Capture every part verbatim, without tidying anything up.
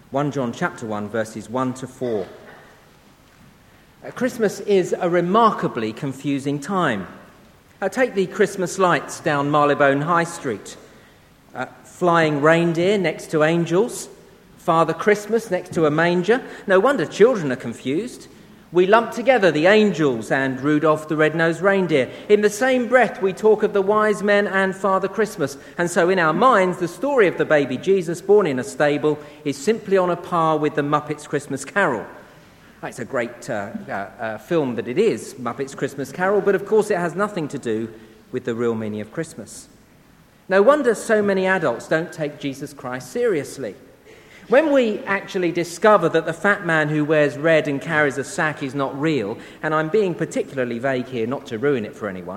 First John chapter one, verses one to four. Uh, Christmas is a remarkably confusing time. Uh, take the Christmas lights down Marylebone High Street. Uh, flying reindeer next to angels. Father Christmas next to a manger. No wonder children are confused. We lump together the angels and Rudolph the Red-Nosed Reindeer. In the same breath, we talk of the wise men and Father Christmas. And so in our minds, the story of the baby Jesus born in a stable is simply on a par with the Muppets Christmas Carol. It's a great uh, uh, uh, film that it is, Muppets Christmas Carol, but of course it has nothing to do with the real meaning of Christmas. No wonder so many adults don't take Jesus Christ seriously. When we actually discover that the fat man who wears red and carries a sack is not real, and I'm being particularly vague here not to ruin it for anyone,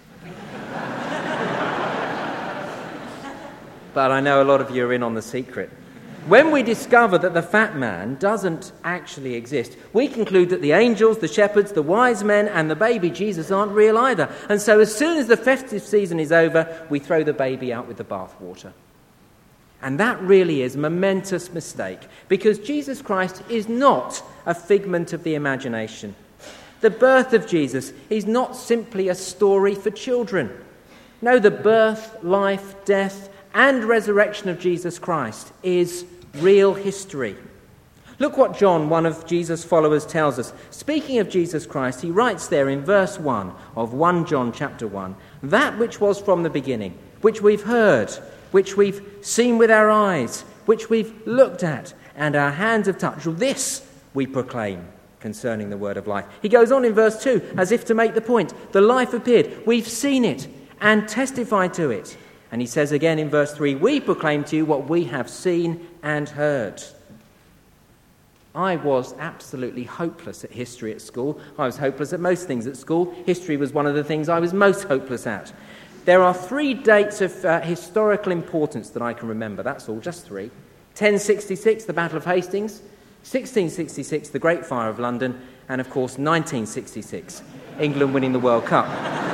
but I know a lot of you are in on the secret. When we discover that the fat man doesn't actually exist, we conclude that the angels, the shepherds, the wise men, and the baby Jesus aren't real either. And so as soon as the festive season is over, we throw the baby out with the bathwater. And that really is a momentous mistake, because Jesus Christ is not a figment of the imagination. The birth of Jesus is not simply a story for children. No, the birth, life, death, and resurrection of Jesus Christ is real history. Look what John, one of Jesus' followers, tells us. Speaking of Jesus Christ, he writes there in verse one of First John chapter one, "That which was from the beginning, which we've heard, which we've seen with our eyes, which we've looked at, and our hands have touched, this we proclaim concerning the word of life." He goes on in verse two, as if to make the point. The life appeared. We've seen it and testified to it. And he says again in verse three, "We proclaim to you what we have seen and heard." I was absolutely hopeless at history at school. I was hopeless at most things at school. History was one of the things I was most hopeless at. There are three dates of uh, historical importance that I can remember. That's all, just three. ten sixty-six, the Battle of Hastings. sixteen sixty-six, the Great Fire of London. And, of course, nineteen sixty-six, England winning the World Cup.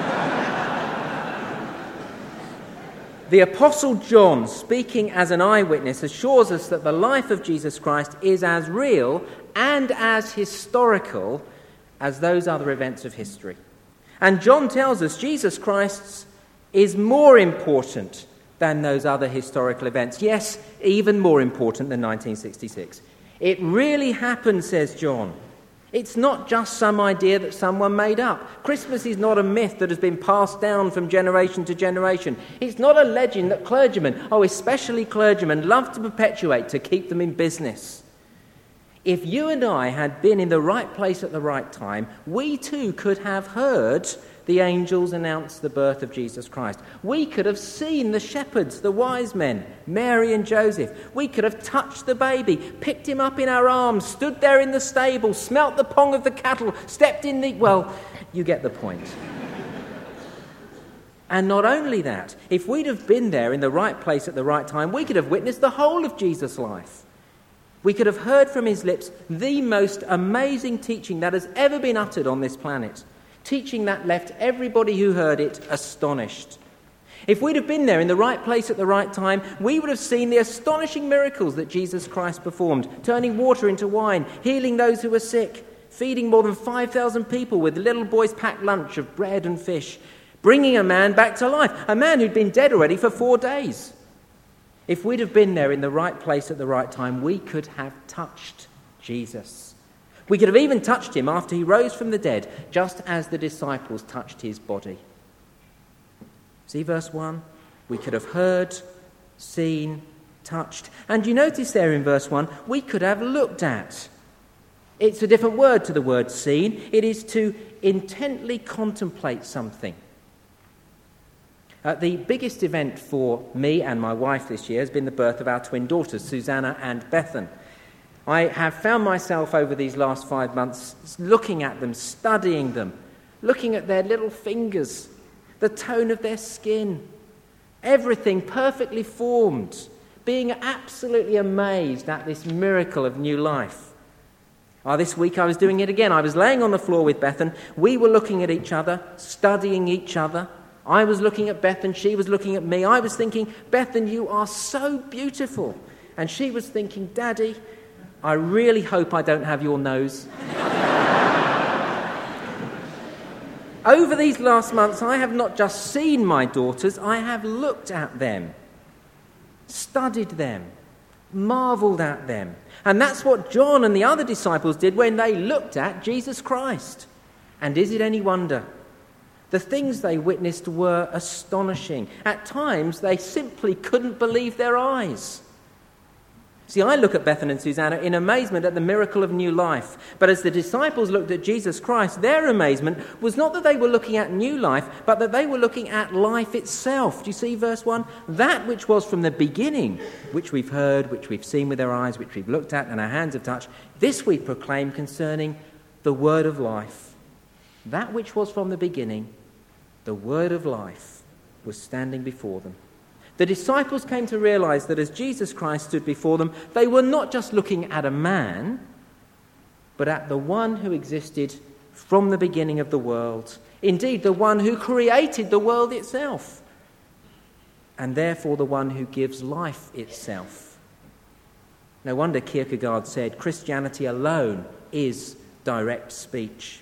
The Apostle John, speaking as an eyewitness, assures us that the life of Jesus Christ is as real and as historical as those other events of history. And John tells us Jesus Christ's is more important than those other historical events. Yes, even more important than nineteen sixty-six. It really happened, says John. It's not just some idea that someone made up. Christmas is not a myth that has been passed down from generation to generation. It's not a legend that clergymen, oh, especially clergymen, love to perpetuate to keep them in business. If you and I had been in the right place at the right time, we too could have heard the angels announce the birth of Jesus Christ. We could have seen the shepherds, the wise men, Mary and Joseph. We could have touched the baby, picked him up in our arms, stood there in the stable, smelt the pong of the cattle, stepped in the... Well, you get the point. And not only that, if we'd have been there in the right place at the right time, we could have witnessed the whole of Jesus' life. We could have heard from his lips the most amazing teaching that has ever been uttered on this planet. Teaching that left everybody who heard it astonished. If we'd have been there in the right place at the right time, we would have seen the astonishing miracles that Jesus Christ performed, turning water into wine, healing those who were sick, feeding more than five thousand people with little boys' packed lunch of bread and fish, bringing a man back to life, a man who'd been dead already for four days. If we'd have been there in the right place at the right time, we could have touched Jesus. We could have even touched him after he rose from the dead, just as the disciples touched his body. See verse one? We could have heard, seen, touched. And you notice there in verse one, we could have looked at. It's a different word to the word seen. It is to intently contemplate something. Uh, the biggest event for me and my wife this year has been the birth of our twin daughters, Susanna and Bethan. I have found myself over these last five months looking at them, studying them, looking at their little fingers, the tone of their skin, everything perfectly formed, being absolutely amazed at this miracle of new life. Oh, this week I was doing it again. I was laying on the floor with Bethan. We were looking at each other, studying each other. I was looking at Bethan, she was looking at me. I was thinking, Bethan, you are so beautiful. And she was thinking, Daddy, I really hope I don't have your nose. Over these last months, I have not just seen my daughters, I have looked at them, studied them, marvelled at them. And that's what John and the other disciples did when they looked at Jesus Christ. And is it any wonder? The things they witnessed were astonishing. At times, they simply couldn't believe their eyes. See, I look at Beth and Susanna in amazement at the miracle of new life. But as the disciples looked at Jesus Christ, their amazement was not that they were looking at new life, but that they were looking at life itself. Do you see verse one? That which was from the beginning, which we've heard, which we've seen with our eyes, which we've looked at and our hands have touched, this we proclaim concerning the word of life. That which was from the beginning, the word of life, was standing before them. The disciples came to realize that as Jesus Christ stood before them, they were not just looking at a man, but at the one who existed from the beginning of the world. Indeed, the one who created the world itself, and therefore the one who gives life itself. No wonder Kierkegaard said, Christianity alone is direct speech.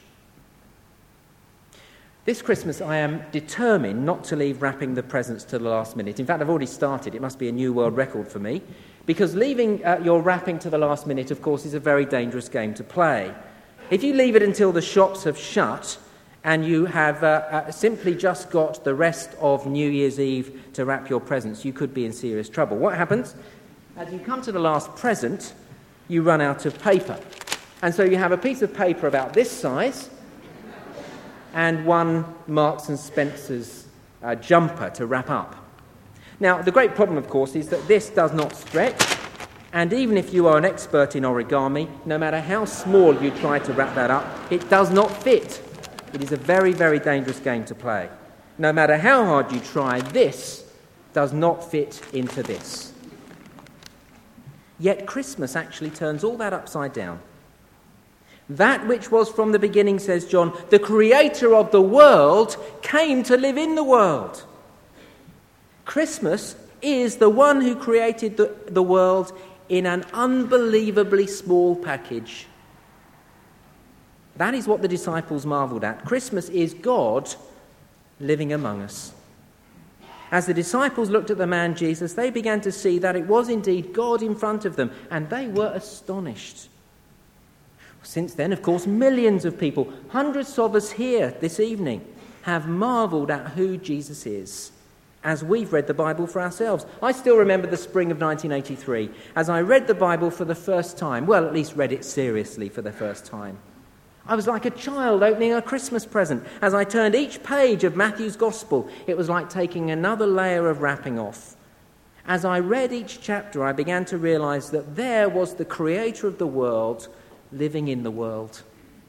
This Christmas I am determined not to leave wrapping the presents to the last minute. In fact, I've already started. It must be a new world record for me. Because leaving uh, your wrapping to the last minute, of course, is a very dangerous game to play. If you leave it until the shops have shut and you have uh, uh, simply just got the rest of New Year's Eve to wrap your presents, you could be in serious trouble. What happens? As you come to the last present, you run out of paper. And so you have a piece of paper about this size and one Marks and Spencer's uh, jumper to wrap up. Now, the great problem, of course, is that this does not stretch, and even if you are an expert in origami, no matter how small you try to wrap that up, it does not fit. It is a very, very dangerous game to play. No matter how hard you try, this does not fit into this. Yet Christmas actually turns all that upside down. That which was from the beginning, says John, the creator of the world came to live in the world. Christmas is the one who created the, the world in an unbelievably small package. That is what the disciples marveled at. Christmas is God living among us. As the disciples looked at the man Jesus, they began to see that it was indeed God in front of them, and they were astonished. Since then, of course, millions of people, hundreds of us here this evening, have marvelled at who Jesus is, as we've read the Bible for ourselves. I still remember the spring of nineteen eighty-three, as I read the Bible for the first time, well, at least read it seriously for the first time. I was like a child opening a Christmas present. As I turned each page of Matthew's Gospel, it was like taking another layer of wrapping off. As I read each chapter, I began to realise that there was the creator of the world living in the world.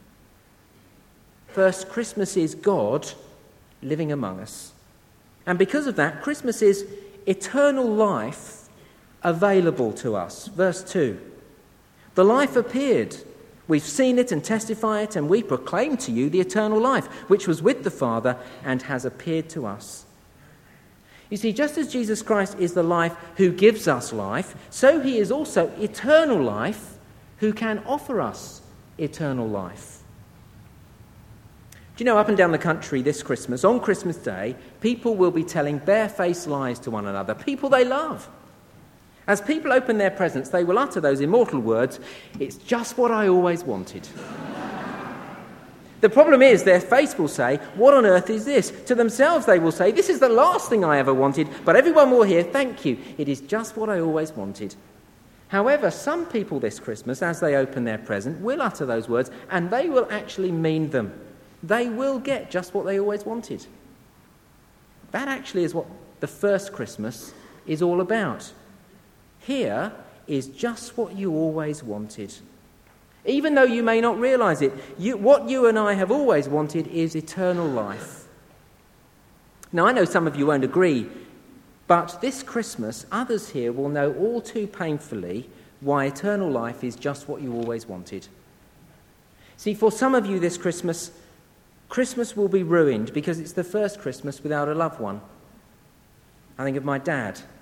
First, Christmas is God living among us. And because of that, Christmas is eternal life available to us. Verse two. The life appeared. We've seen it and testify it, and we proclaim to you the eternal life, which was with the Father and has appeared to us. You see, just as Jesus Christ is the life who gives us life, so he is also eternal life who can offer us eternal life. Do you know, up and down the country this Christmas, on Christmas Day, people will be telling barefaced lies to one another, people they love. As people open their presents, they will utter those immortal words, "It's just what I always wanted." The problem is their face will say, "What on earth is this?" To themselves they will say, "This is the last thing I ever wanted," but everyone will hear, "Thank you, it is just what I always wanted." However, some people this Christmas, as they open their present, will utter those words, and they will actually mean them. They will get just what they always wanted. That actually is what the first Christmas is all about. Here is just what you always wanted. Even though you may not realise it, you, what you and I have always wanted is eternal life. Now, I know some of you won't agree, but this Christmas, others here will know all too painfully why eternal life is just what you always wanted. See, for some of you this Christmas, Christmas will be ruined because it's the first Christmas without a loved one. I think of my dad.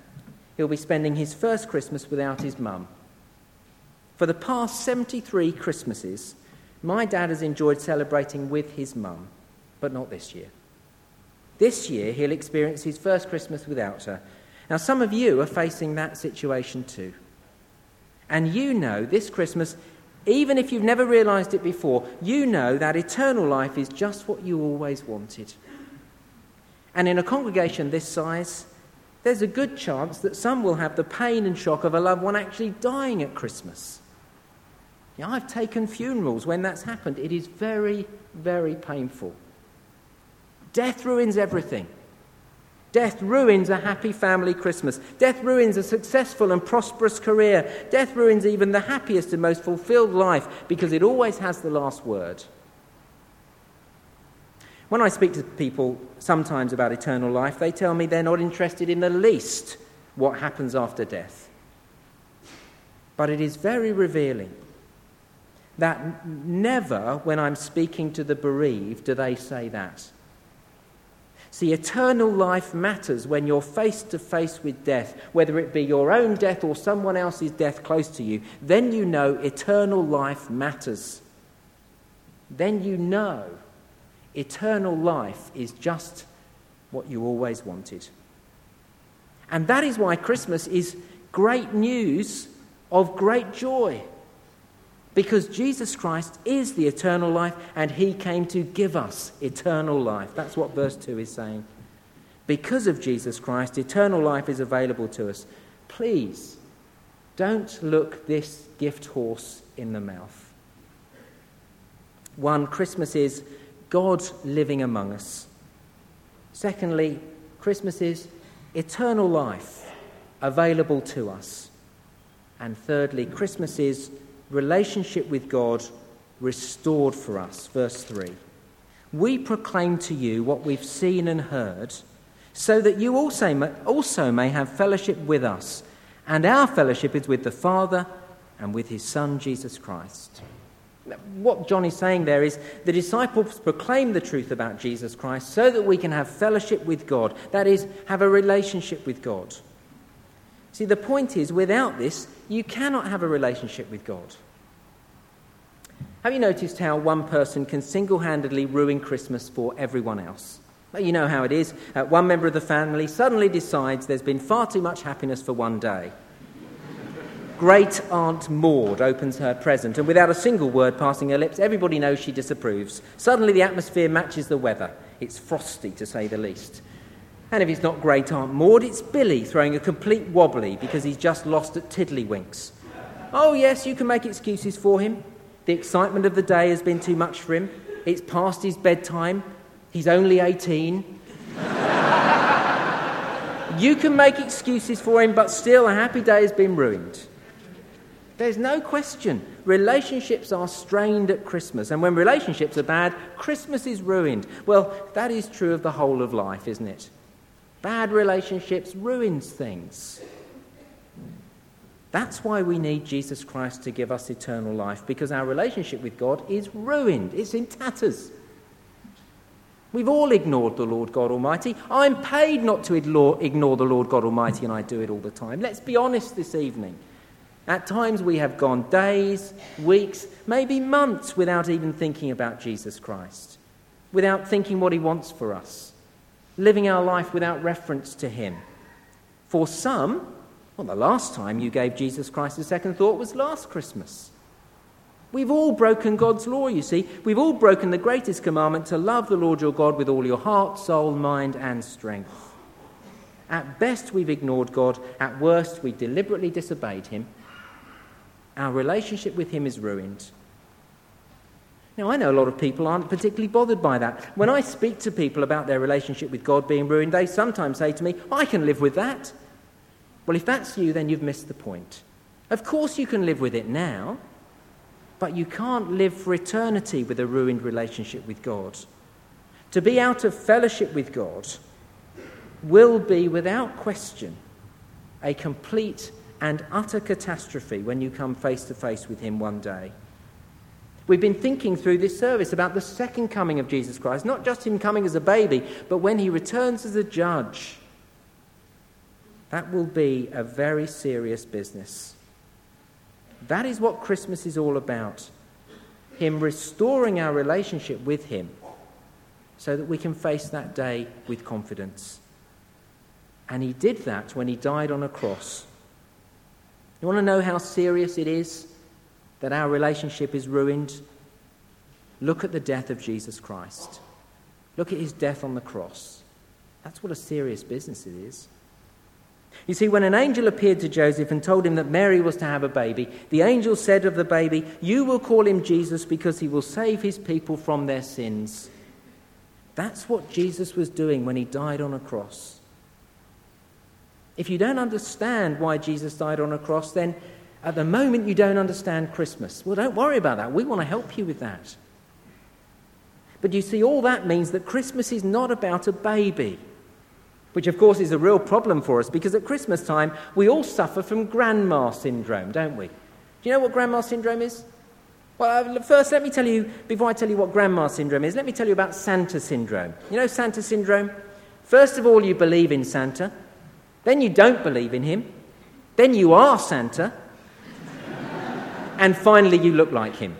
he'll be spending his first Christmas without his mum. For the past seventy-three Christmases, my dad has enjoyed celebrating with his mum, but not this year. This year, he'll experience his first Christmas without her. Now, some of you are facing that situation too. And you know this Christmas, even if you've never realised it before, you know that eternal life is just what you always wanted. And in a congregation this size, there's a good chance that some will have the pain and shock of a loved one actually dying at Christmas. Now, I've taken funerals when that's happened. It is very, very painful. Death ruins everything. Death ruins a happy family Christmas. Death ruins a successful and prosperous career. Death ruins even the happiest and most fulfilled life because it always has the last word. When I speak to people sometimes about eternal life, they tell me they're not interested in the least what happens after death. But it is very revealing that never, when I'm speaking to the bereaved, do they say that. See, eternal life matters when you're face to face with death, whether it be your own death or someone else's death close to you. Then you know eternal life matters. Then you know eternal life is just what you always wanted. And that is why Christmas is great news of great joy. Because Jesus Christ is the eternal life and he came to give us eternal life. That's what verse two is saying. Because of Jesus Christ, eternal life is available to us. Please, don't look this gift horse in the mouth. One, Christmas is God living among us. Secondly, Christmas is eternal life available to us. And thirdly, Christmas is relationship with God restored for us. Verse three. We proclaim to you what we've seen and heard, so that you also may, also may have fellowship with us. And our fellowship is with the Father and with his Son, Jesus Christ. What John is saying there is the disciples proclaim the truth about Jesus Christ so that we can have fellowship with God. That is, have a relationship with God. See, the point is, without this, you cannot have a relationship with God. Have you noticed how one person can single-handedly ruin Christmas for everyone else? Well, you know how it is. Uh, one member of the family suddenly decides there's been far too much happiness for one day. Great Aunt Maud opens her present, and without a single word passing her lips, everybody knows she disapproves. Suddenly the atmosphere matches the weather. It's frosty, to say the least. And if it's not Great Aunt Maud, it's Billy throwing a complete wobbly because he's just lost at Tiddlywinks. Oh yes, you can make excuses for him. The excitement of the day has been too much for him. It's past his bedtime. He's only eighteen. You can make excuses for him, but still a happy day has been ruined. There's no question. Relationships are strained at Christmas. And when relationships are bad, Christmas is ruined. Well, that is true of the whole of life, isn't it? Bad relationships ruins things. That's why we need Jesus Christ to give us eternal life, because our relationship with God is ruined. It's in tatters. We've all ignored the Lord God Almighty. I'm paid not to ignore the Lord God Almighty, and I do it all the time. Let's be honest this evening. At times we have gone days, weeks, maybe months without even thinking about Jesus Christ, without thinking what he wants for us, living our life without reference to him. For some, well, the last time you gave Jesus Christ a second thought was last Christmas. We've all broken God's law, you see. We've all broken the greatest commandment to love the Lord your God with all your heart, soul, mind, and strength. At best, we've ignored God. At worst, we deliberately disobeyed him. Our relationship with him is ruined. Now, I know a lot of people aren't particularly bothered by that. When I speak to people about their relationship with God being ruined, they sometimes say to me, I can live with that. Well, if that's you, then you've missed the point. Of course you can live with it now, but you can't live for eternity with a ruined relationship with God. To be out of fellowship with God will be, without question, a complete and utter catastrophe when you come face to face with him one day. We've been thinking through this service about the second coming of Jesus Christ, not just him coming as a baby, but when he returns as a judge. That will be a very serious business. That is what Christmas is all about. Him restoring our relationship with him so that we can face that day with confidence. And he did that when he died on a cross. You want to know how serious it is that our relationship is ruined? Look at the death of Jesus Christ. Look at his death on the cross. That's what a serious business it is. You see, when an angel appeared to Joseph and told him that Mary was to have a baby, the angel said of the baby, "You will call him Jesus because he will save his people from their sins." That's what Jesus was doing when he died on a cross. If you don't understand why Jesus died on a cross, then at the moment you don't understand Christmas. Well, don't worry about that. We want to help you with that. But you see, all that means that Christmas is not about a baby, which of course is a real problem for us because at Christmas time we all suffer from grandma syndrome, don't we? Do you know what grandma syndrome is? Well, first let me tell you, before I tell you what grandma syndrome is, let me tell you about Santa syndrome. You know Santa syndrome? First of all, you believe in Santa. Then you don't believe in him. Then you are Santa. And finally you look like him.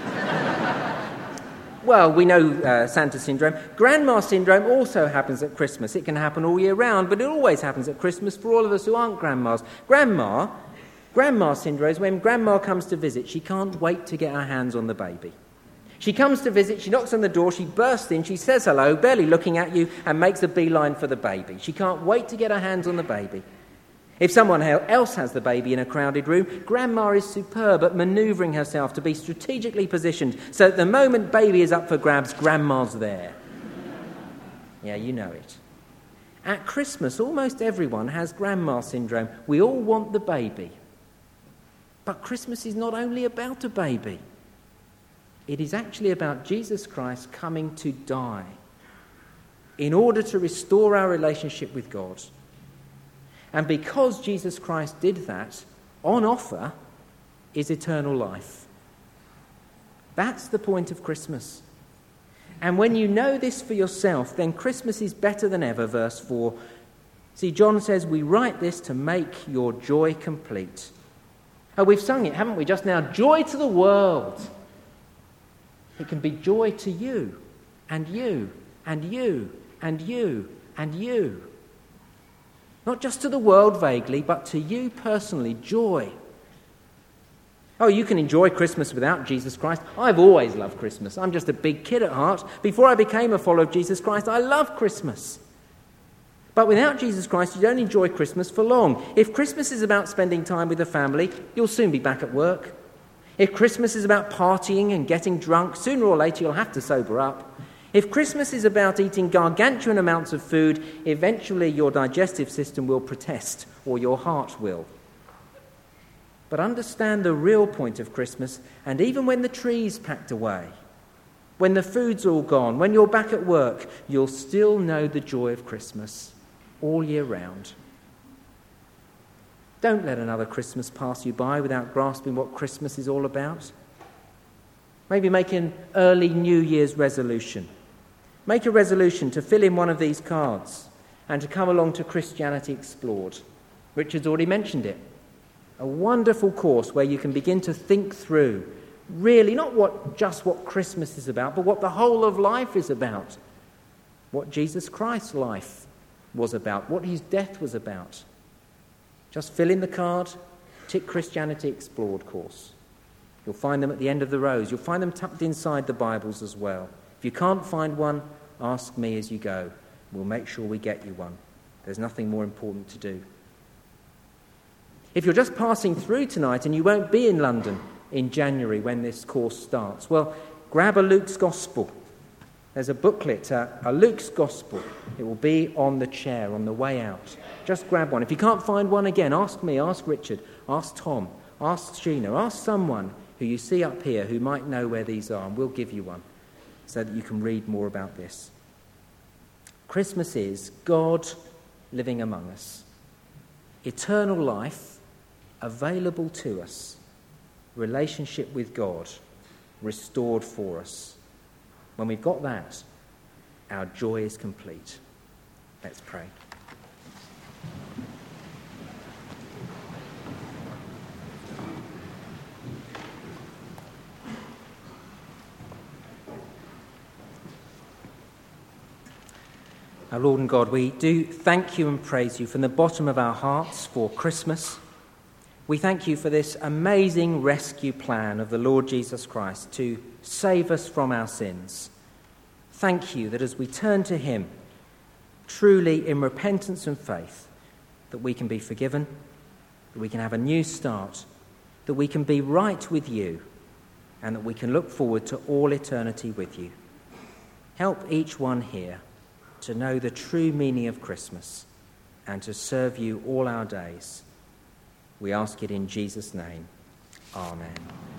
Well, we know uh, Santa syndrome. Grandma syndrome also happens at Christmas. It can happen all year round, but it always happens at Christmas for all of us who aren't grandmas. Grandma, grandma syndrome is when grandma comes to visit. She can't wait to get her hands on the baby. She comes to visit, she knocks on the door, she bursts in, she says hello, barely looking at you, and makes a beeline for the baby. She can't wait to get her hands on the baby. If someone else has the baby in a crowded room, Grandma is superb at manoeuvring herself to be strategically positioned so that the moment baby is up for grabs, Grandma's there. Yeah, you know it. At Christmas, almost everyone has Grandma syndrome. We all want the baby. But Christmas is not only about a baby. It is actually about Jesus Christ coming to die in order to restore our relationship with God. And because Jesus Christ did that, on offer is eternal life. That's the point of Christmas. And when you know this for yourself, then Christmas is better than ever, verse four. See, John says, "We write this to make your joy complete." Oh, we've sung it, haven't we, just now? Joy to the world. It can be joy to you, and you, and you, and you, and you. Not just to the world vaguely, but to you personally, joy. Oh, you can enjoy Christmas without Jesus Christ. I've always loved Christmas. I'm just a big kid at heart. Before I became a follower of Jesus Christ, I loved Christmas. But without Jesus Christ, you don't enjoy Christmas for long. If Christmas is about spending time with the family, you'll soon be back at work. If Christmas is about partying and getting drunk, sooner or later you'll have to sober up. If Christmas is about eating gargantuan amounts of food, eventually your digestive system will protest, or your heart will. But understand the real point of Christmas, and even when the tree's packed away, when the food's all gone, when you're back at work, you'll still know the joy of Christmas all year round. Don't let another Christmas pass you by without grasping what Christmas is all about. Maybe make an early New Year's resolution. Make a resolution to fill in one of these cards and to come along to Christianity Explored. Richard's already mentioned it. A wonderful course where you can begin to think through really not what just what Christmas is about, but what the whole of life is about. What Jesus Christ's life was about, what his death was about. Just fill in the card, tick Christianity Explored course. You'll find them at the end of the rows. You'll find them tucked inside the Bibles as well. If you can't find one, ask me as you go. We'll make sure we get you one. There's nothing more important to do. If you're just passing through tonight and you won't be in London in January when this course starts, well, grab a Luke's Gospel. There's a booklet, uh, a Luke's Gospel. It will be on the chair on the way out. Just grab one. If you can't find one again, ask me, ask Richard, ask Tom, ask Sheena, ask someone who you see up here who might know where these are, and we'll give you one so that you can read more about this. Christmas is God living among us. Eternal life available to us. Relationship with God restored for us. When we've got that, our joy is complete. Let's pray. Our Lord and God, we do thank you and praise you from the bottom of our hearts for Christmas. We thank you for this amazing rescue plan of the Lord Jesus Christ to save us from our sins. Thank you that as we turn to him, truly in repentance and faith, that we can be forgiven, that we can have a new start, that we can be right with you, and that we can look forward to all eternity with you. Help each one here to know the true meaning of Christmas and to serve you all our days. We ask it in Jesus' name. Amen.